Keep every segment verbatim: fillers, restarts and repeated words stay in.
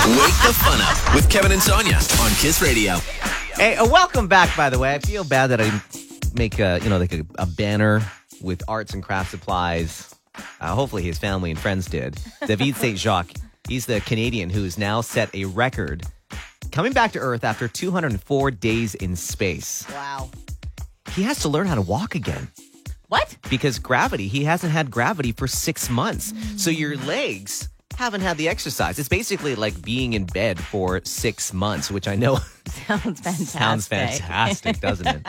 Wake the fun up with Kevin and Sonia on Kiss Radio. Hey, uh, welcome back, by the way. I feel bad that I make a, you know, like a, a banner with arts and craft supplies. Uh, hopefully his family and friends did. David Saint Jacques, he's the Canadian who's now set a record coming back to Earth after two hundred four days in space. Wow. He has to learn how to walk again. What? Because gravity, he hasn't had gravity for six months. Mm. So your legs haven't had the exercise. It's basically like being in bed for six months, which I know sounds fantastic. Sounds fantastic, doesn't it?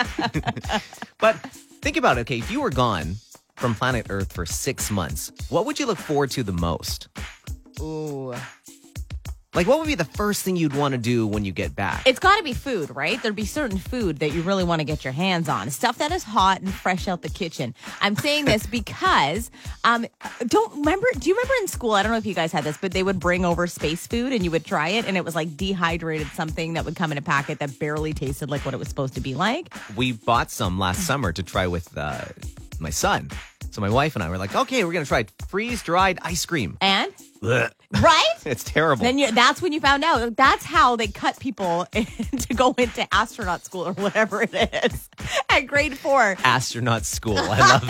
But think about it. Okay, if you were gone from planet Earth for six months, what would you look forward to the most? Ooh. Like, what would be the first thing you'd want to do when you get back? It's got to be food, right? There'd be certain food that you really want to get your hands on. Stuff that is hot and fresh out the kitchen. I'm saying this because, um, don't remember, do you remember in school, I don't know if you guys had this, but they would bring over space food and you would try it and it was like dehydrated something that would come in a packet that barely tasted like what it was supposed to be like? We bought some last summer to try with uh, my son. So my wife and I were like, okay, we're going to try freeze-dried ice cream. And? Blech. Right? It's terrible. Then you, that's when you found out. That's how they cut people to go into astronaut school or whatever it is at grade four. Astronaut school. I love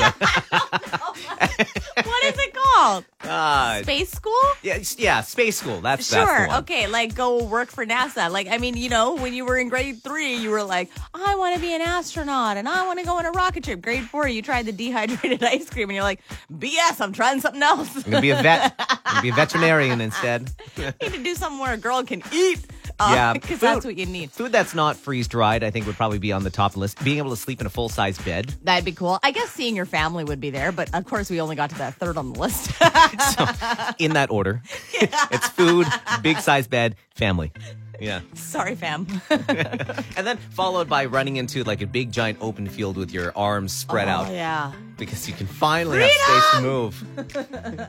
that. What is it called? Uh, space school? Yeah, yeah, space school. That's sure. That's the one. Okay, like go work for NASA. Like, I mean, you know, when you were in grade three, you were like, I want to be an astronaut and I want to go on a rocket trip. Grade four, you tried the dehydrated ice cream and you're like, B S, I'm trying something else. I'm gonna be a vet. I'm gonna be a veterinarian instead. You need to do something where a girl can eat. Uh, yeah, because that's what you need. Food that's not freeze dried, I think, would probably be on the top list. Being able to sleep in a full size bed. That'd be cool. I guess seeing your family would be there, but of course we only got to that third on the list. So, in that order, yeah. It's food, big size bed, family. Yeah. Sorry, fam. And then followed by running into like a big giant open field with your arms spread oh, out. Yeah. Because you can finally Freedom! have space to move.